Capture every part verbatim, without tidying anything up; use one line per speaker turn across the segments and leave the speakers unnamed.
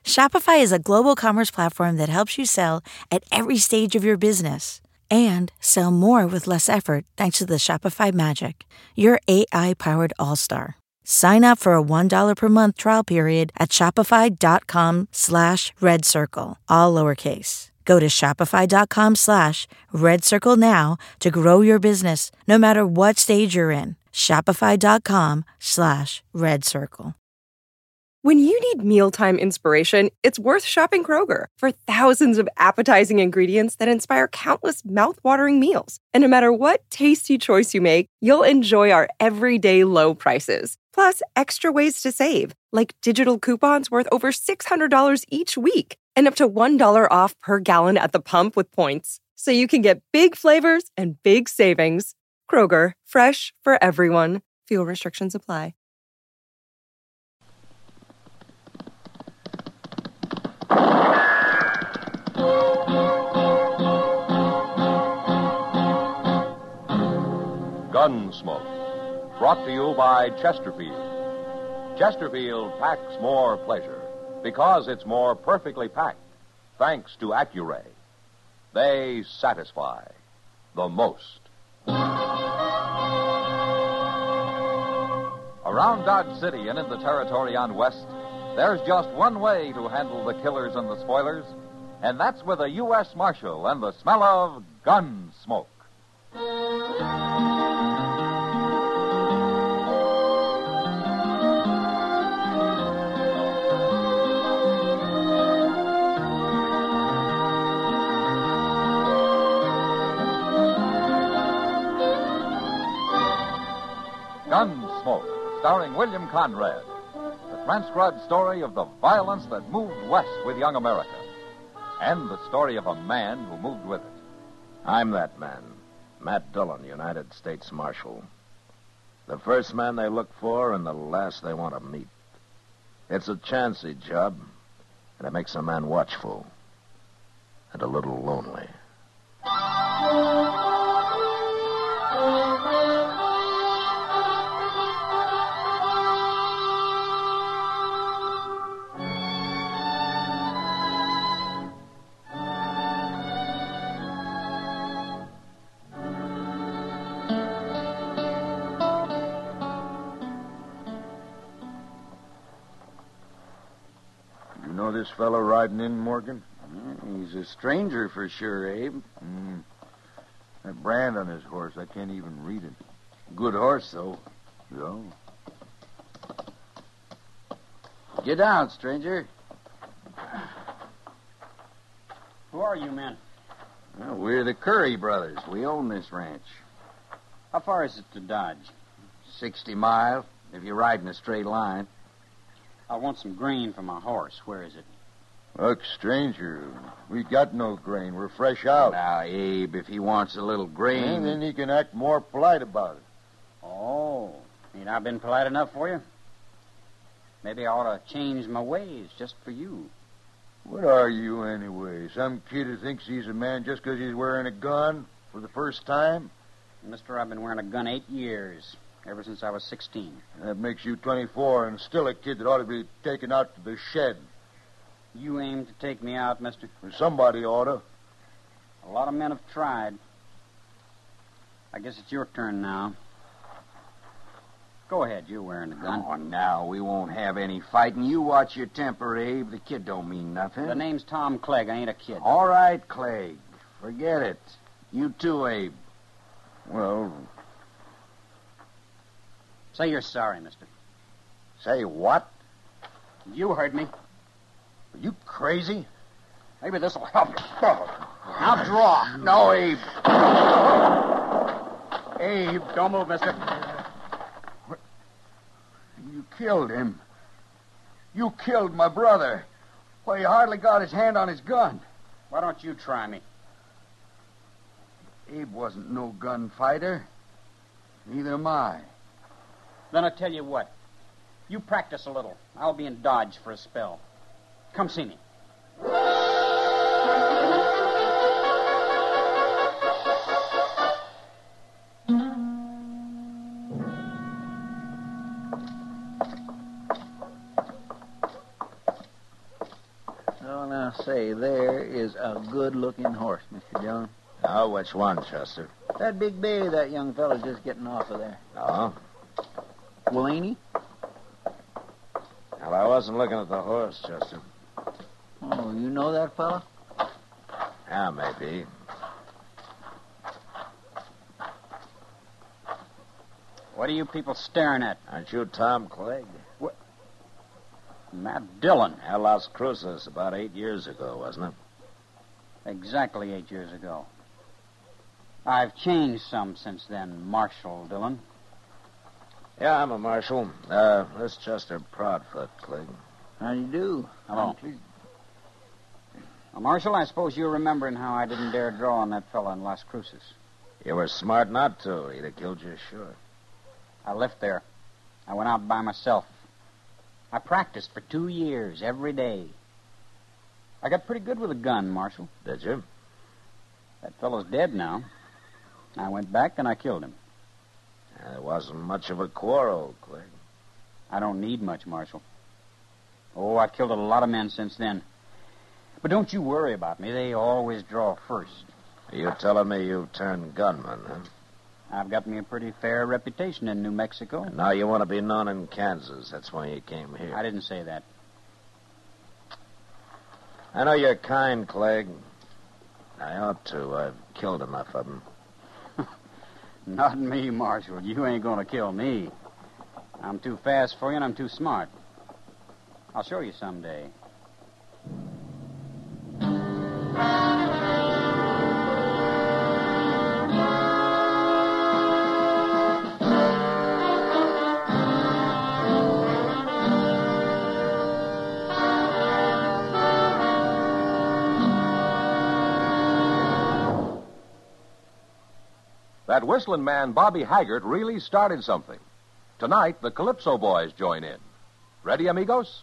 Shopify is a global commerce platform that helps you sell at every stage of your business and sell more with less effort thanks to the Shopify Magic, your A I-powered all-star. Sign up for a one dollar per month trial period at shopify.com slash red circle, all lowercase. Go to shopify.com slash red circle now to grow your business no matter what stage you're in. Shopify.com slash red circle.
When you need mealtime inspiration, it's worth shopping Kroger for thousands of appetizing ingredients that inspire countless mouthwatering meals. And no matter what tasty choice you make, you'll enjoy our everyday low prices. Plus, extra ways to save, like digital coupons worth over six hundred dollars each week and up to one dollar off per gallon at the pump with points. So you can get big flavors and big savings. Kroger, fresh for everyone. Fuel restrictions apply.
Gunsmoke, brought to you by Chesterfield. Chesterfield packs more pleasure because it's more perfectly packed, thanks to Accuray. They satisfy the most. Around Dodge City and in the territory on West, there's just one way to handle the killers and the spoilers, and that's with a U S Marshal and the smell of Gunsmoke. Gunsmoke, starring William Conrad. The transcribed story of the violence that moved west with young America. And the story of a man who moved with it.
I'm that man, Matt Dillon, United States Marshal. The first man they look for and the last they want to meet. It's a chancy job, and it makes a man watchful and a little lonely.
This fellow riding in, Morgan?
He's a stranger for sure, Abe.
Mm. That brand on his horse, I can't even read it.
Good horse, though.
So?
Get down, stranger.
Who are you men?
Well, we're the Curry brothers. We own this ranch.
How far is it to Dodge?
Sixty mile, if you ride in a straight line.
I want some grain for my horse. Where is it?
Look, stranger, we got no grain. We're fresh out.
Now, Abe, if he wants a little grain...
And then he can act more polite about it.
Oh, ain't I been polite enough for you? Maybe I ought to change my ways just for you.
What are you, anyway? Some kid who thinks he's a man just because he's wearing a gun for the first time?
Mister, I've been wearing a gun eight years. Ever since I was sixteen.
That makes you twenty-four and still a kid that ought to be taken out to the shed.
You aim to take me out, mister?
Or somebody ought to.
A lot of men have tried. I guess it's your turn now. Go ahead, you're wearing the gun.
Oh, now, we won't have any fighting. You watch your temper, Abe. The kid don't mean nothing.
The name's Tom Clegg. I ain't a kid.
All right, Clegg. Forget it. You too, Abe.
Well...
Say you're sorry, mister.
Say what?
You heard me.
Are you crazy?
Maybe this'll help you. Now draw.
No, Abe.
Abe, don't move, mister.
What? You killed him. You killed my brother. Why, he hardly got his hand on his gun.
Why don't you try me?
Abe wasn't no gunfighter. Neither am I.
Then I tell you what. You practice a little. I'll be in Dodge for a spell. Come see me.
Well, now, say, there is a good-looking horse, Mister Dillon.
Oh, which one, Chester?
That big bay that young fellow's just getting off of there.
Oh?
Well, ain't he?
Well, I wasn't looking at the horse, Chester.
Oh, you know that fellow?
Yeah, maybe.
What are you people staring at?
Aren't you Tom Clegg?
What? Matt Dillon.
At Las Cruces about eight years ago, wasn't it?
Exactly eight years ago. I've changed some since then, Marshal Dillon.
Yeah, I'm a marshal. Uh, this Chester Proudfoot, Clegg.
How do you do?
Hello. Well, Marshal, I suppose you're remembering how I didn't dare draw on that fellow in Las Cruces.
You were smart not to. He'd have killed you, sure.
I left there. I went out by myself. I practiced for two years, every day. I got pretty good with a gun, Marshal.
Did you?
That fellow's dead now. I went back and I killed him.
Uh, it wasn't much of a quarrel, Clegg.
I don't need much, Marshal. Oh, I've killed a lot of men since then. But don't you worry about me. They always draw first.
Are you telling me you've turned gunman, huh?
I've got me a pretty fair reputation in New Mexico.
And now you want to be known in Kansas. That's why you came here.
I didn't say that.
I know you're kind, Clegg. I ought to. I've killed enough of them.
Not me, Marshal. You ain't going to kill me. I'm too fast for you and I'm too smart. I'll show you someday.
That whistling man, Bobby Haggart, really started something. Tonight, the Calypso Boys join in. Ready, amigos?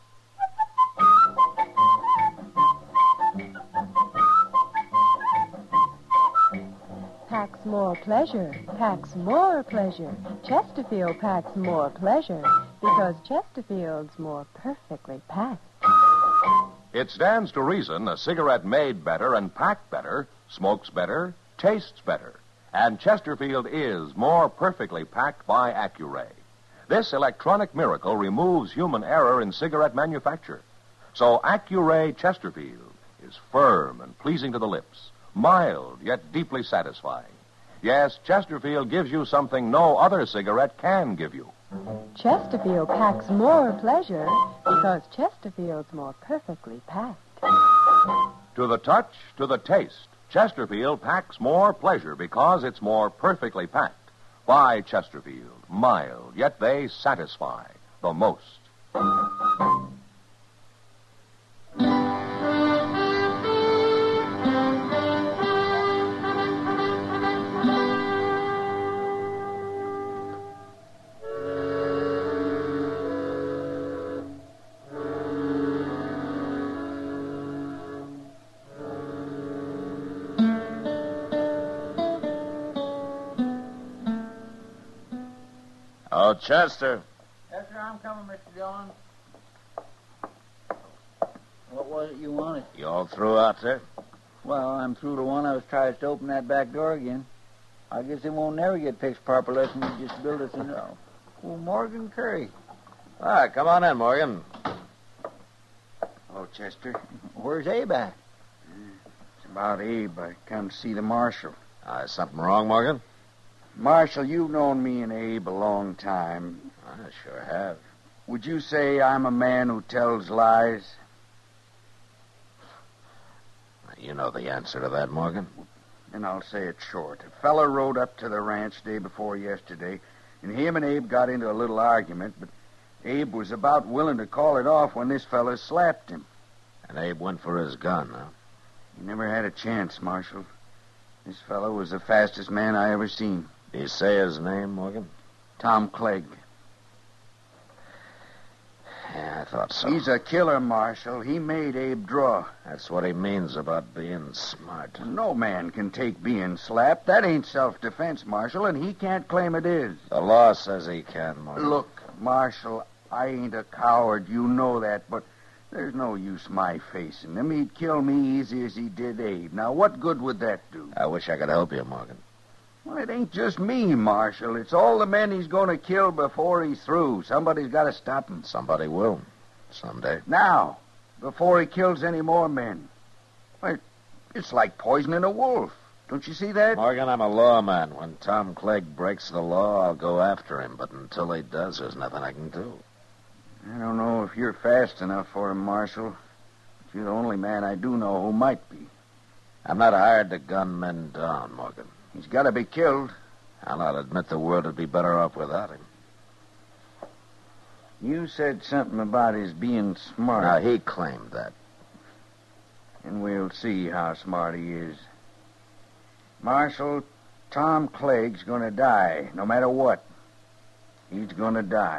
Packs more pleasure, packs more pleasure. Chesterfield packs more pleasure because Chesterfield's more perfectly packed.
It stands to reason a cigarette made better and packed better, smokes better, tastes better. And Chesterfield is more perfectly packed by Accuray. This electronic miracle removes human error in cigarette manufacture. So Accuray Chesterfield is firm and pleasing to the lips, mild yet deeply satisfying. Yes, Chesterfield gives you something no other cigarette can give you.
Chesterfield packs more pleasure because Chesterfield's more perfectly packed.
To the touch, to the taste, Chesterfield packs more pleasure because it's more perfectly packed. By Chesterfield, mild, yet they satisfy the most.
Oh, Chester.
Yes, sir, I'm coming, Mister Dillon. What was it you wanted?
You all through out there?
Well, I'm through to one. I was trying to open that back door again. I guess it won't never get fixed properly unless we just build it in. Oh, Morgan Curry.
All right, come on in, Morgan.
Oh, Chester.
Where's Abe at?
It's about Abe. I come to see the marshal.
Uh, is something wrong, Morgan?
Marshal, you've known me and Abe a long time.
I sure have.
Would you say I'm a man who tells lies?
You know the answer to that, Morgan.
And I'll say it short. A fella rode up to the ranch day before yesterday, and him and Abe got into a little argument, but Abe was about willing to call it off when this fella slapped him.
And Abe went for his gun, huh?
He never had a chance, Marshal. This fellow was the fastest man I ever seen.
Did he say his name, Morgan?
Tom Clegg.
Yeah, I thought so.
He's a killer, Marshal. He made Abe draw.
That's what he means about being smart.
No man can take being slapped. That ain't self-defense, Marshal, and he can't claim it is.
The law says he can, Morgan.
Look, Marshal, I ain't a coward. You know that, but There's no use my facing him. He'd kill me easy as he did Abe. Now, what good would that do?
I wish I could help you, Morgan.
Well, it ain't just me, Marshal. It's all the men he's going to kill before he's through. Somebody's got to stop him.
Somebody will. Someday.
Now, before he kills any more men. Well, it's like poisoning a wolf. Don't you see that?
Morgan, I'm a lawman. When Tom Clegg breaks the law, I'll go after him. But until he does, there's nothing I can do.
I don't know if you're fast enough for him, Marshal. But you're the only man I do know who might be.
I'm not hired to gun men down, Morgan.
He's got to be killed.
And I'll admit the world would be better off without him.
You said something about his being smart.
Now, he claimed that.
And we'll see how smart he is. Marshal, Tom Clegg's going to die, no matter what. He's going to die.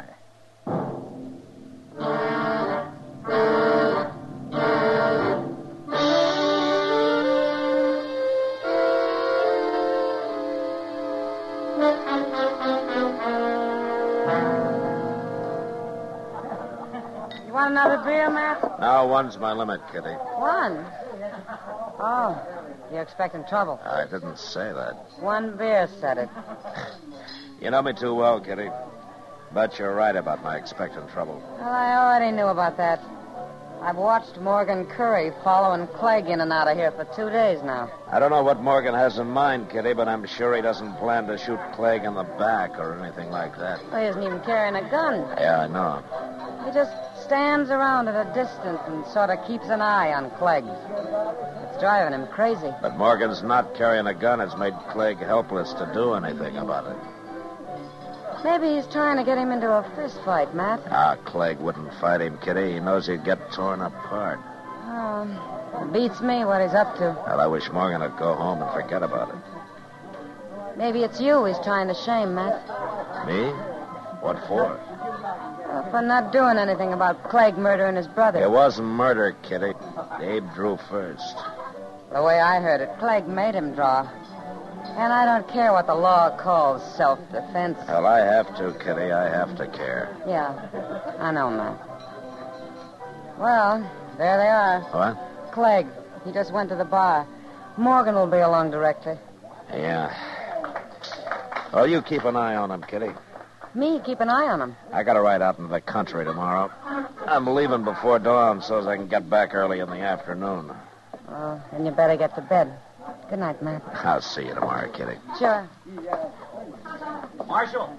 You want another beer, Matt?
No, one's my limit, Kitty.
One? Oh, you're expecting trouble.
I didn't say that.
One beer said it.
You know me too well, Kitty. But you're right about my expecting trouble.
Well, I already knew about that. I've watched Morgan Curry following Clegg in and out of here for two days now.
I don't know what Morgan has in mind, Kitty, but I'm sure he doesn't plan to shoot Clegg in the back or anything like that.
Well, he isn't even carrying a gun.
Yeah, I know.
He just stands around at a distance and sort of keeps an eye on Clegg. It's driving him crazy.
But Morgan's not carrying a gun has made Clegg helpless to do anything about it.
Maybe he's trying to get him into a fist fight, Matt.
Ah, Clegg wouldn't fight him, Kitty. He knows he'd get torn apart.
Oh, it beats me what he's up to.
Well, I wish Morgan would go home and forget about it.
Maybe it's you he's trying to shame, Matt.
Me? What for?
Uh, for not doing anything about Clegg murdering his brother.
It wasn't murder, Kitty. Abe drew first.
The way I heard it, Clegg made him draw. And I don't care what the law calls self-defense.
Well, I have to, Kitty. I have to care.
Yeah, I know, Matt. Well, there they are.
What?
Clegg. He just went to the bar. Morgan will be along directly.
Yeah. Well, you keep an eye on him, Kitty.
Me, keep an eye on him.
I got to ride out into the country tomorrow. I'm leaving before dawn so as I can get back early in the afternoon.
Well, then you better get to bed. Good night, Matt.
I'll see you tomorrow, Kitty.
Sure.
Marshal.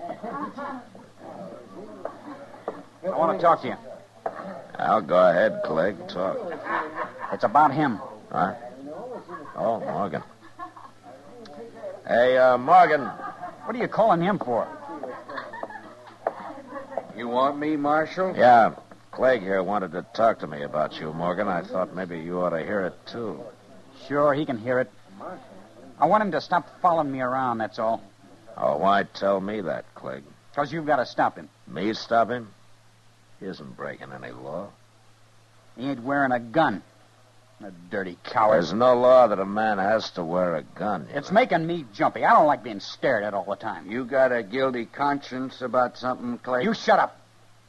I want to talk to you.
I'll go ahead, Clegg. Talk.
It's about him.
Huh? Oh, Morgan. Hey, uh, Morgan.
What are you calling him for?
You want me, Marshal?
Yeah. Clegg here wanted to talk to me about you, Morgan. I thought maybe you ought to hear it, too.
Sure, he can hear it. I want him to stop following me around, that's all.
Oh, why tell me that, Clegg?
Because you've got to stop him.
Me stop him? He isn't breaking any law.
He ain't wearing a gun. A dirty coward.
There's no law that a man has to wear a gun.
It's know. making me jumpy. I don't like being stared at all the time.
You got a guilty conscience about something, Clegg?
You shut up.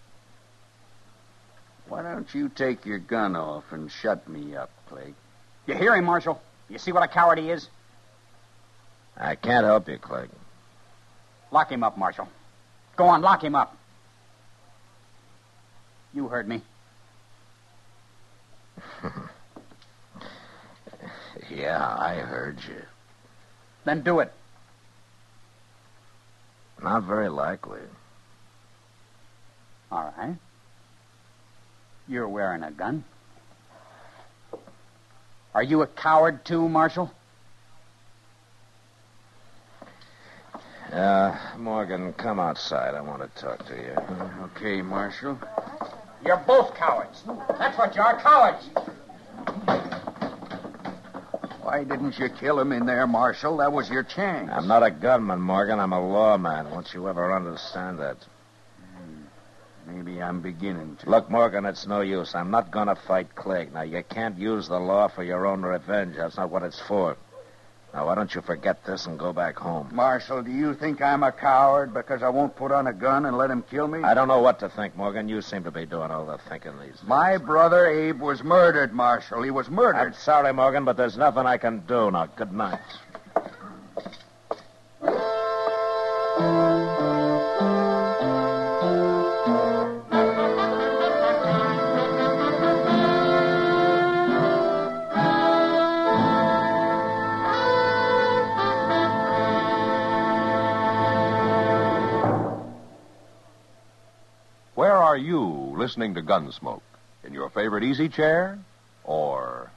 Why don't you take your gun off and shut me up, Clegg?
You hear him, Marshal? You see what a coward he is?
I can't help you, Clegg.
Lock him up, Marshal. Go on, lock him up. You heard me.
Yeah, I heard you.
Then do it.
Not very likely.
All right. You're wearing a gun. Are you a coward, too, Marshal?
Uh, Morgan, come outside. I want to talk to you.
Okay, Marshal.
You're both cowards. That's what you are, cowards.
Why didn't you kill him in there, Marshal? That was your chance.
I'm not a gunman, Morgan. I'm a lawman. Won't you ever understand that?
Maybe I'm beginning to.
Look, Morgan, it's no use. I'm not going to fight Clegg. Now, you can't use the law for your own revenge. That's not what it's for. Now, why don't you forget this and go back home?
Marshal, do you think I'm a coward because I won't put on a gun and let him kill me?
I don't know what to think, Morgan. You seem to be doing all the thinking these days.
My brother Abe was murdered, Marshal. He was murdered.
I'm sorry, Morgan, but there's nothing I can do. Now, good night.
Where are you listening to Gunsmoke? In your favorite easy chair? Or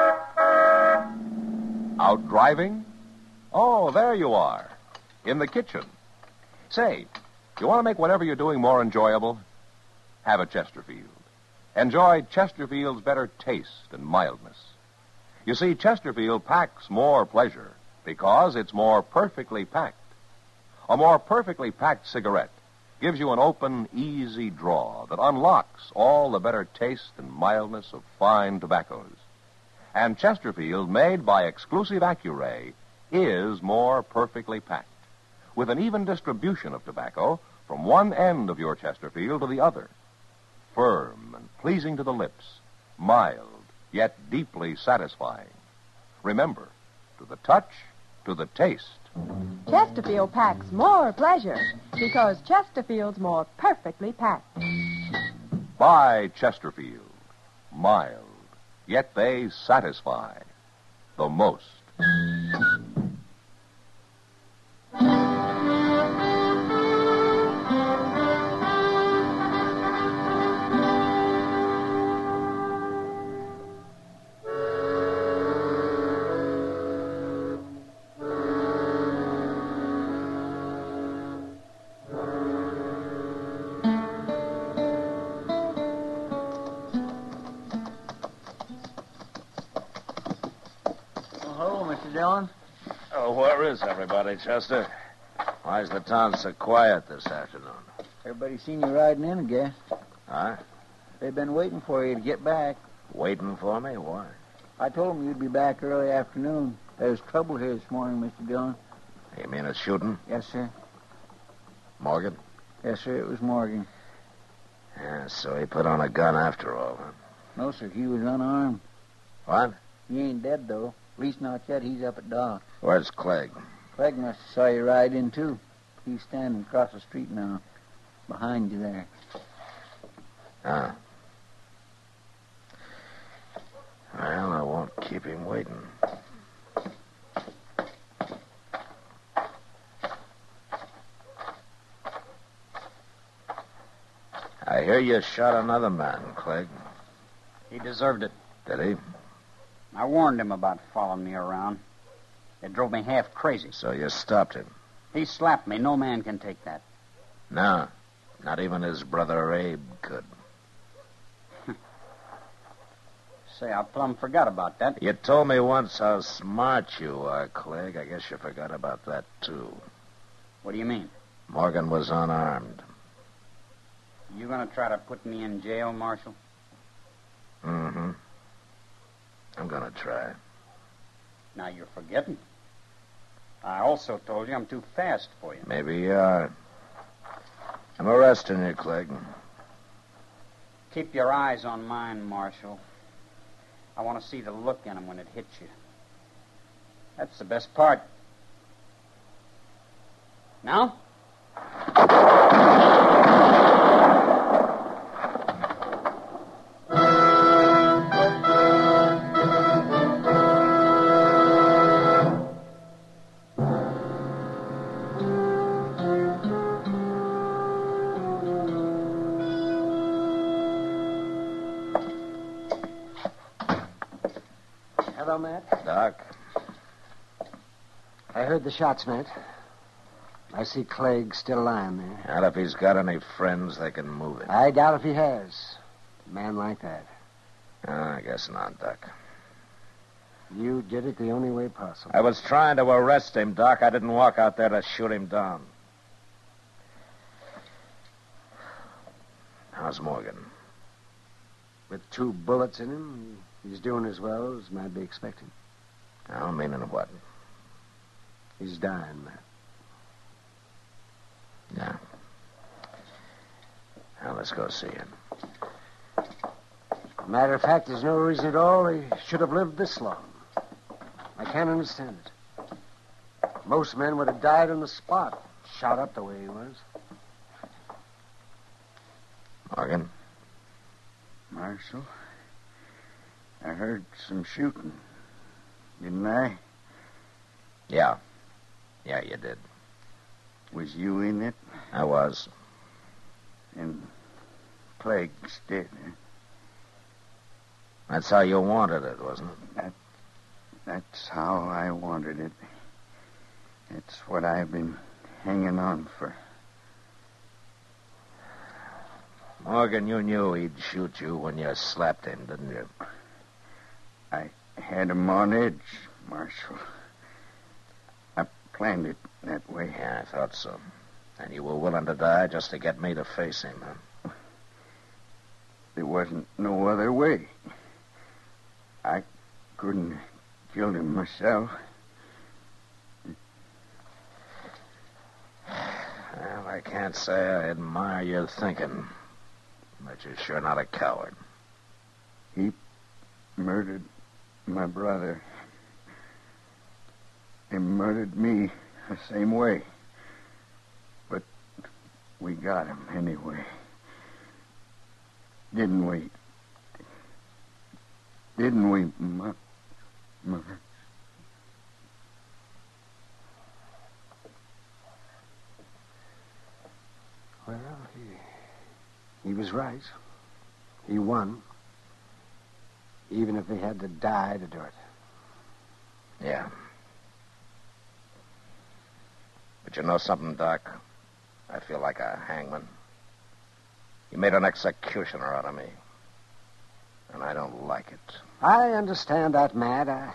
out driving? Oh, there you are. In the kitchen. Say, you want to make whatever you're doing more enjoyable? Have a Chesterfield. Enjoy Chesterfield's better taste and mildness. You see, Chesterfield packs more pleasure because it's more perfectly packed. A more perfectly packed cigarette gives you an open, easy draw that unlocks all the better taste and mildness of fine tobaccos. And Chesterfield, made by exclusive Accuray, is more perfectly packed, with an even distribution of tobacco from one end of your Chesterfield to the other. Firm and pleasing to the lips, mild, yet deeply satisfying. Remember, to the touch, to the taste.
Chesterfield packs more pleasure because Chesterfield's more perfectly packed.
Buy Chesterfield. Mild, yet they satisfy the most.
Dillon?
Oh, where is everybody, Chester? Why is the town so quiet this afternoon?
Everybody seen you riding in, I guess.
Huh?
They've been waiting for you to get back.
Waiting for me? Why?
I told them you'd be back early afternoon. There's trouble here this morning, Mister Dillon.
You mean a shooting?
Yes, sir.
Morgan?
Yes, sir, it was Morgan.
Yeah, so he put on a gun after all, huh?
No, sir, he was unarmed.
What?
He ain't dead, though. At least not yet. He's up at dock.
Where's Clegg?
Clegg must have saw you ride in, too. He's standing across the street now. Behind you there.
Ah. Well, I won't keep him waiting. I hear you shot another man, Clegg.
He deserved it.
Did he?
I warned him about following me around. It drove me half crazy.
So you stopped him?
He slapped me. No man can take that.
No. Not even his brother Abe could.
Say, I plumb forgot about that.
You told me once how smart you are, Clegg. I guess you forgot about that, too.
What do you mean?
Morgan was unarmed.
You gonna try to put me in jail, Marshal?
Mm-hmm. I'm gonna try.
Now you're forgetting. I also told you I'm too fast for you.
Maybe you are. I'm arresting you, Clegg.
Keep your eyes on mine, Marshal. I want to see the look in them when it hits you. That's the best part. Now?
Hello, Matt.
Doc.
I heard the shots, Matt. I see Clegg still lying there.
And if he's got any friends, they can move it.
I doubt if he has. A man like that.
Oh, I guess not, Doc.
You did it the only way possible.
I was trying to arrest him, Doc. I didn't walk out there to shoot him down. How's Morgan?
With two bullets in him, he's doing as well as might be expected.
I don't mean in what?
He's dying, Matt.
Yeah. Now, let's go see him.
Matter of fact, there's no reason at all he should have lived this long. I can't understand it. Most men would have died on the spot, shot up the way he was.
Morgan?
Marshal, I heard some shooting. Didn't I?
Yeah. Yeah, you did.
Was you in it?
I was.
And Plague's dead, huh?
That's how you wanted it, wasn't it?
That, that's how I wanted it. It's what I've been hanging on for.
Morgan, you knew he'd shoot you when you slapped him, didn't you?
I had him on edge, Marshal. I planned it that way.
Yeah, I thought so. And you were willing to die just to get me to face him, huh?
There wasn't no other way. I couldn't have killed him myself.
Well, I can't say I admire your thinking, but you're sure not a coward.
He murdered my brother. He murdered me the same way. But we got him anyway. Didn't we? Didn't we, Ma- Mother?
Well, he, he was right. He won. Even if he had to die to do it.
Yeah. But you know something, Doc? I feel like a hangman. You made an executioner out of me. And I don't like it.
I understand that, Matt. I...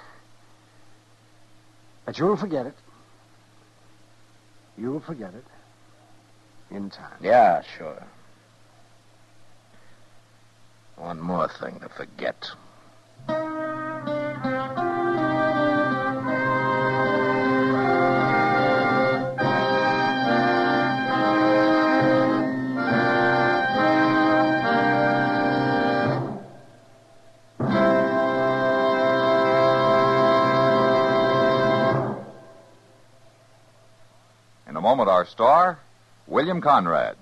But you'll forget it. You'll forget it. In time.
Yeah, sure. One more thing to forget.
In a moment, our star, William Conrad.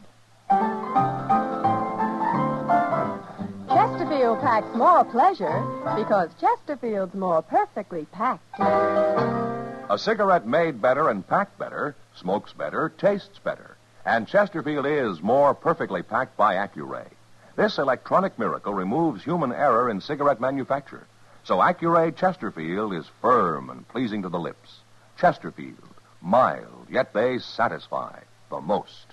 Chesterfield packs more pleasure because Chesterfield's more perfectly packed.
A cigarette made better and packed better, smokes better, tastes better. And Chesterfield is more perfectly packed by Accuray. This electronic miracle removes human error in cigarette manufacture. So Accuray Chesterfield is firm and pleasing to the lips. Chesterfield, mild, yet they satisfy the most.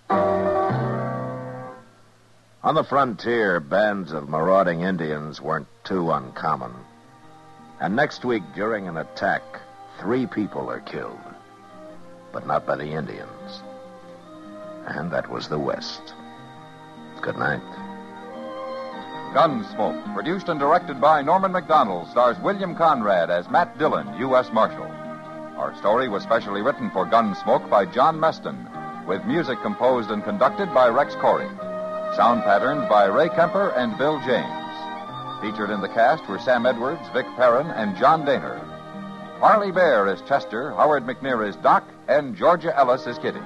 On the frontier, bands of marauding Indians weren't too uncommon. And next week, during an attack, three people are killed. But not by the Indians. And that was the West. Good night.
Gunsmoke, produced and directed by Norman McDonald, stars William Conrad as Matt Dillon, U S Marshal. Our story was specially written for Gunsmoke by John Meston, with music composed and conducted by Rex Corey. Sound patterns by Ray Kemper and Bill James. Featured in the cast were Sam Edwards, Vic Perrin, and John Daner. Harley Bear is Chester, Howard McNear is Doc, and Georgia Ellis is Kitty.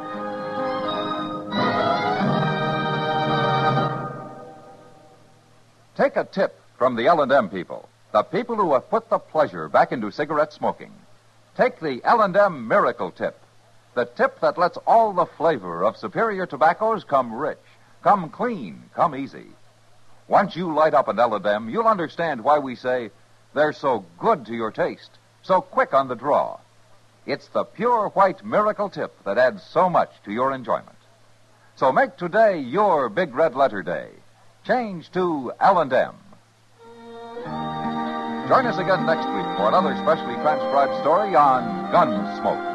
Take a tip from the L and M people, the people who have put the pleasure back into cigarette smoking. Take the L and M Miracle Tip, the tip that lets all the flavor of superior tobaccos come rich, come clean, come easy. Once you light up an L and M, you'll understand why we say they're so good to your taste, so quick on the draw. It's the pure white Miracle Tip that adds so much to your enjoyment. So make today your big red letter day. Change to L and M. Join us again next week for another specially transcribed story on Gunsmoke.